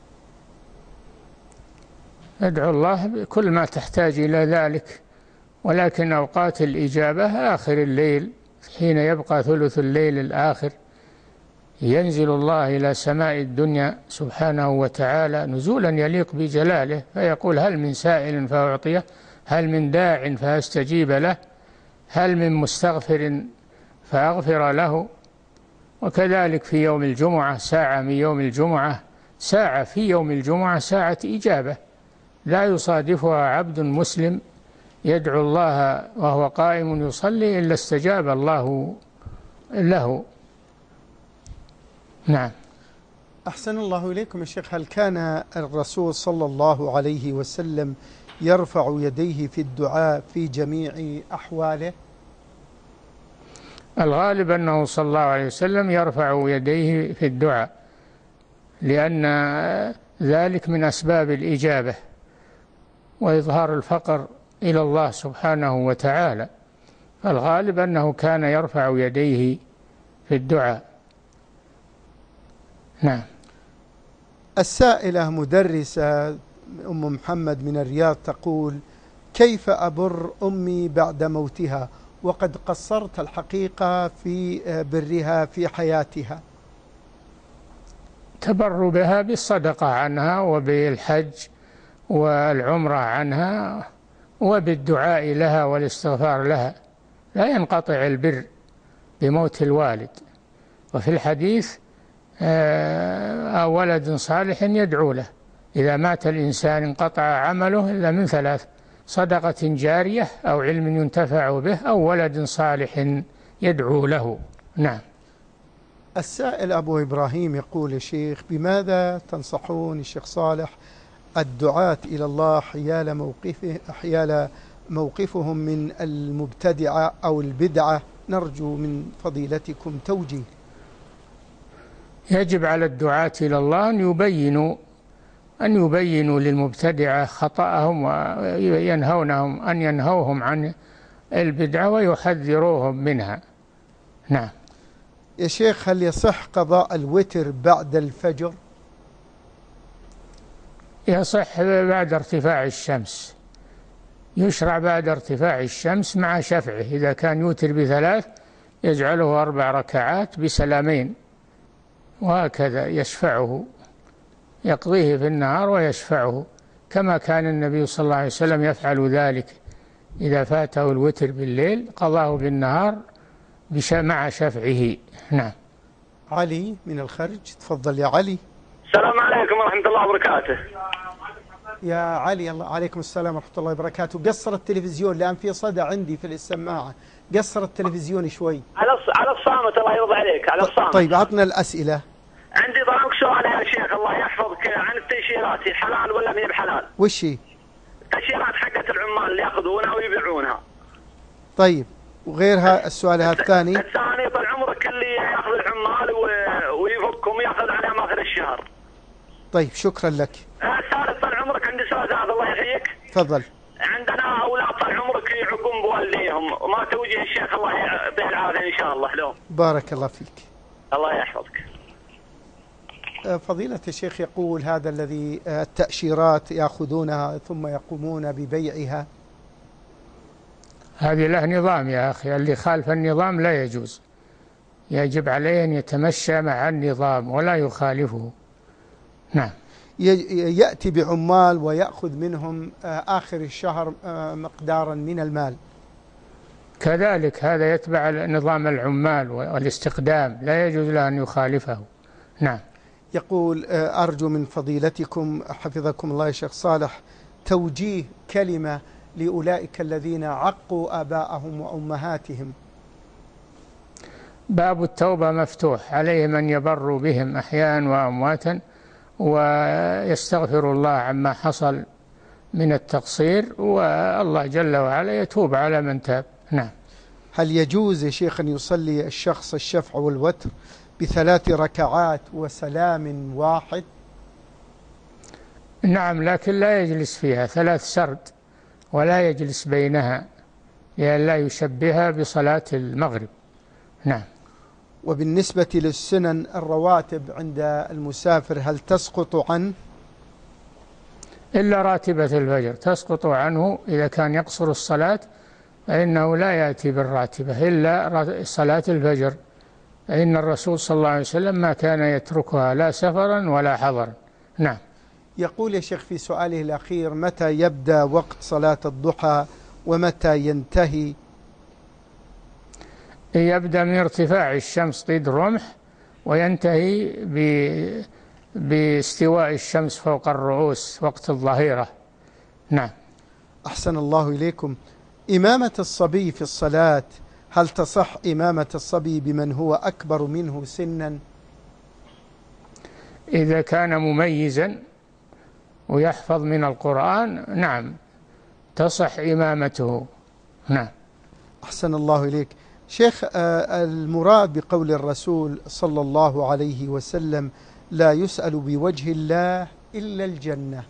أدعو الله بكل ما تحتاج إلى ذلك، ولكن أوقات الإجابة آخر الليل حين يبقى ثلث الليل الآخر، ينزل الله إلى سماء الدنيا سبحانه وتعالى نزولا يليق بجلاله، فيقول هل من سائل فأعطيه، هل من داع فأستجيب له، هل من مستغفر فأغفر له. وكذلك في يوم الجمعة ساعة من يوم الجمعة، ساعة في يوم الجمعة ساعة إجابة لا يصادفها عبد مسلم يدعو الله وهو قائم يصلي إلا استجاب الله له. نعم. أحسن الله إليكم يا شيخ. هل كان الرسول صلى الله عليه وسلم يرفع يديه في الدعاء في جميع أحواله؟ الغالب أنه صلى الله عليه وسلم يرفع يديه في الدعاء، لأن ذلك من أسباب الإجابة وإظهار الفقر إلى الله سبحانه وتعالى، فالغالب أنه كان يرفع يديه في الدعاء. نعم. السائلة مدرسة أم محمد من الرياض تقول كيف أبر أمي بعد موتها وقد قصرت الحقيقة في برها في حياتها؟ تبر بها بالصدقة عنها وبالحج والعمرة عنها وبالدعاء لها والاستغفار لها، لا ينقطع البر بموت الوالد. وفي الحديث آه ولد صالح يدعو له، إذا مات الإنسان انقطع عمله إلا من ثلاث: صدقة جارية أو علم ينتفع به أو ولد صالح يدعو له. نعم. السائل أبو إبراهيم يقول يا شيخ بماذا تنصحون الشيخ صالح الدعاة إلى الله حيال موقفه حيال موقفهم من المبتدعة أو البدعة؟ نرجو من فضيلتكم توجيه. يجب على الدعاة إلى الله أن يبينوا أن يبينوا للمبتدعة خطأهم وينهونهم أن ينهوهم عن البدعة ويحذروهم منها. نعم. يا شيخ هل يصح قضاء الوتر بعد الفجر؟ يصح بعد ارتفاع الشمس، يشرع بعد ارتفاع الشمس مع شفعه. إذا كان يوتر بثلاث يجعله أربع ركعات بسلامين، وهكذا يشفعه، يقضيه في النهار ويشفعه، كما كان النبي صلى الله عليه وسلم يفعل ذلك. إذا فاته الوتر بالليل قضاه بالنهار مع شفعه. نعم. علي من الخرج، تفضل يا علي. السلام عليكم ورحمة الله وبركاته. يا علي الله عليكم السلام ورحمة الله وبركاته. قصر التلفزيون لأن في صدى عندي في السماعة، قصر التلفزيون شوي. على على الصامت الله يرضى عليك، على الصامت. طيب عطنا الأسئلة. عندي ضربك سؤال يا شيخ الله يحفظك عن التأشيرات، حلال ولا ما هي بحلال؟ وش هي؟ التأشيرات حقت العمال اللي ياخذونها ويبيعونها. طيب وغيرها السؤال هذا الثاني؟ الثاني طال عمرك اللي ياخذ العمال ويفكهم ياخذ على ماخذ الشهر. طيب شكرا لك. الثالث طال عمرك عندي سؤال هذا الله يحييك. تفضل. عندنا اولاد طال عمرك يعقون بوالديهم وما توجيه الشيخ الله يعطيه العافيه ان شاء الله لهم. بارك الله فيك. الله يحفظك. فضيلة الشيخ يقول هذا الذي التأشيرات يأخذونها ثم يقومون ببيعها. هذه له نظام يا أخي، اللي خالف النظام لا يجوز، يجب عليه أن يتمشى مع النظام ولا يخالفه. نعم. يأتي بعمال ويأخذ منهم آخر الشهر مقدارا من المال. كذلك هذا يتبع نظام العمال والاستقدام، لا يجوز له أن يخالفه. نعم. يقول أرجو من فضيلتكم حفظكم الله يا شيخ صالح توجيه كلمة لأولئك الذين عقوا آباءهم وأمهاتهم. باب التوبة مفتوح، عليهم أن يبروا بهم أحياء وأمواتا ويستغفر الله عما حصل من التقصير، والله جل وعلا يتوب على من تاب. نعم. هل يجوز يا شيخ أن يصلي الشخص الشفع والوتر بثلاث ركعات وسلام واحد؟ نعم، لكن لا يجلس فيها ثلاث سرد ولا يجلس بينها لئلا يشبهها بصلاة المغرب. نعم. وبالنسبة للسنن الرواتب عند المسافر هل تسقط عنه؟ إلا راتبة الفجر تسقط عنه إذا كان يقصر الصلاة، فإنه لا يأتي بالراتبة إلا صلاة الفجر، فإن الرسول صلى الله عليه وسلم ما كان يتركها لا سفرا ولا حضرا. نعم. يقول يا شيخ في سؤاله الأخير متى يبدأ وقت صلاة الضحى ومتى ينتهي؟ يبدأ من ارتفاع الشمس قيد رمح وينتهي باستواء الشمس فوق الرؤوس وقت الظهيرة. نعم. أحسن الله إليكم. إمامة الصبي في الصلاة هل تصح إمامة الصبي بمن هو أكبر منه سنا؟ إذا كان مميزا ويحفظ من القرآن نعم تصح إمامته. نعم. أحسن الله إليك شيخ. المراد بقول الرسول صلى الله عليه وسلم لا يسأل بوجه الله إلا الجنة.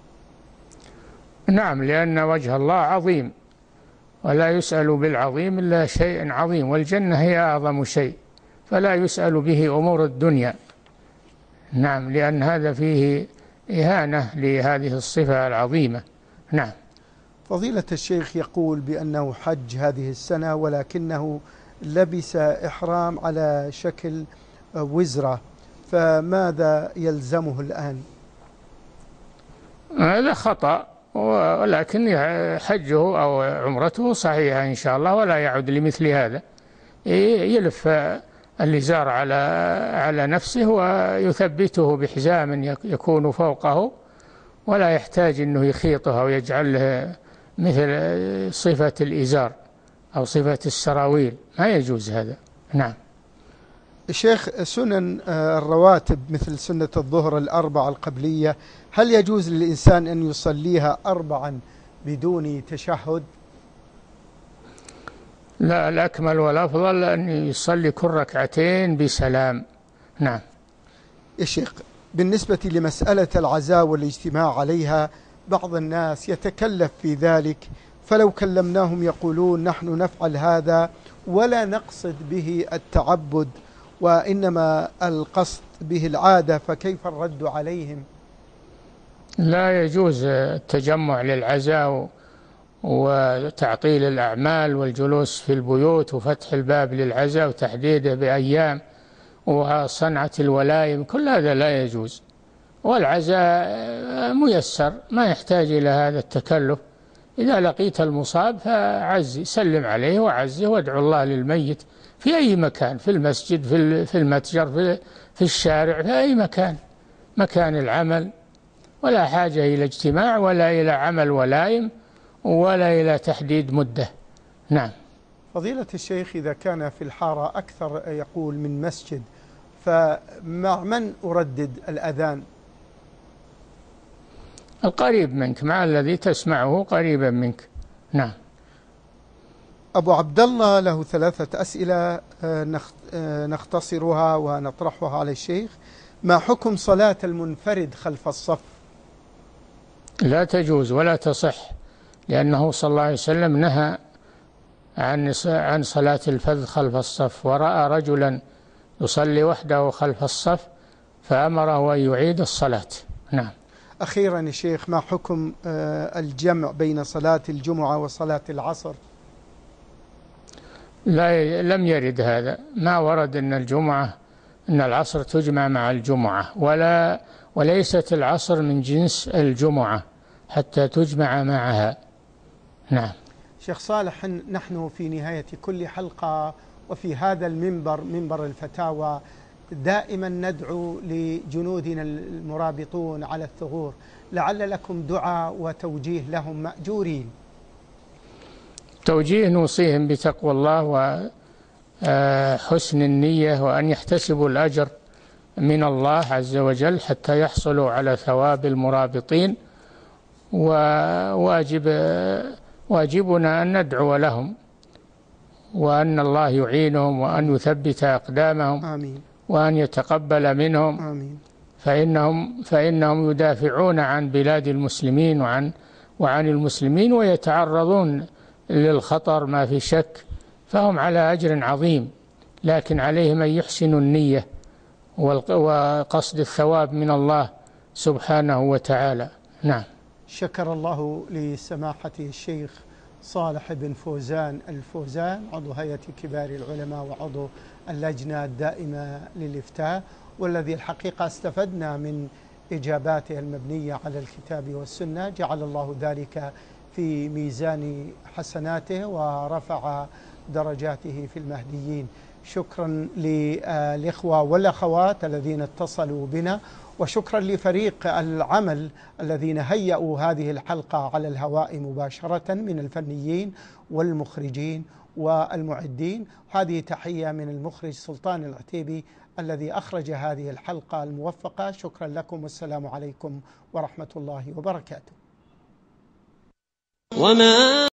نعم، لأن وجه الله عظيم ولا يسأل بالعظيم إلا شيء عظيم، والجنة هي أعظم شيء، فلا يسأل به أمور الدنيا. نعم، لأن هذا فيه إهانة لهذه الصفة العظيمة. نعم. فضيلة الشيخ يقول بأنه حج هذه السنة ولكنه لبس إحرام على شكل وزرة، فماذا يلزمه الآن؟ هذا خطأ، ولكن حجه أو عمرته صحيحة إن شاء الله ولا يعود لمثل هذا. يلف الإزار على على نفسه ويثبته بحزام يكون فوقه، ولا يحتاج أنه يخيطه أو يجعله مثل صفة الإزار أو صفة السراويل، ما يجوز هذا. نعم. الشيخ سنن الرواتب مثل سنة الظهر الأربعة القبلية هل يجوز للإنسان أن يصليها أربعا بدون تشهد؟ لا، الأكمل والأفضل أن يصلي كل ركعتين بسلام. نعم. يا شيخ بالنسبة لمسألة العزاء والاجتماع عليها بعض الناس يتكلف في ذلك، فلو كلمناهم يقولون نحن نفعل هذا ولا نقصد به التعبد وإنما القصد به العادة، فكيف الرد عليهم؟ لا يجوز التجمع للعزاء وتعطيل الأعمال والجلوس في البيوت وفتح الباب للعزاء وتحديده بأيام وصنعة الولائم، كل هذا لا يجوز. والعزاء ميسر ما يحتاج إلى هذا التكلف. إذا لقيت المصاب فعزي، سلم عليه وعزه وادعو الله للميت في أي مكان، في المسجد، في المتجر، في الشارع، في أي مكان، مكان العمل، ولا حاجة إلى اجتماع ولا إلى عمل ولائم ولا إلى تحديد مدة. نعم. فضيلة الشيخ إذا كان في الحارة أكثر يقول من مسجد، فمع من أردد الأذان؟ القريب منك، مع الذي تسمعه قريبا منك. نعم. أبو عبد الله له ثلاثة أسئلة نختصرها ونطرحها على الشيخ. ما حكم صلاة المنفرد خلف الصف؟ لا تجوز ولا تصح، لأنه صلى الله عليه وسلم نهى عن عن صلاة الفذ خلف الصف، ورأى رجلا يصلي وحده خلف الصف فأمره أن يعيد الصلاة. نعم. أخيرا يا شيخ، ما حكم الجمع بين صلاة الجمعة وصلاة العصر؟ لا، لم يرد هذا، ما ورد أن الجمعة أن العصر تجمع مع الجمعة، ولا وليست العصر من جنس الجمعة حتى تجمع معها. نعم. شيخ صالح، نحن في نهاية كل حلقة وفي هذا المنبر، منبر الفتاوى، دائما ندعو لجنودنا المرابطون على الثغور، لعل لكم دعاء وتوجيه لهم مأجورين. توجيه نوصيهم بتقوى الله وحسن النية، وأن يحتسبوا الأجر من الله عز وجل حتى يحصلوا على ثواب المرابطين، وواجب واجبنا أن ندعو لهم وأن الله يعينهم وأن يثبت أقدامهم. آمين. وأن يتقبل منهم. آمين. فإنهم فإنهم يدافعون عن بلاد المسلمين وعن وعن المسلمين، ويتعرضون للخطر ما في شك، فهم على أجر عظيم، لكن عليهم أن يحسنوا النية وقصد الثواب من الله سبحانه وتعالى. نعم. شكر الله لسماحة الشيخ صالح بن فوزان الفوزان، عضو هيئة كبار العلماء وعضو اللجنة الدائمة للإفتاء، والذي الحقيقة استفدنا من إجاباته المبنية على الكتاب والسنة، جعل الله ذلك في ميزان حسناته ورفع درجاته في المهديين. شكرا للإخوة والأخوات الذين اتصلوا بنا، وشكرا لفريق العمل الذين هيئوا هذه الحلقة على الهواء مباشرة من الفنيين والمخرجين والمعدين. هذه تحية من المخرج سلطان العتيبي الذي أخرج هذه الحلقة الموفقة. شكرا لكم، والسلام عليكم ورحمة الله وبركاته. وما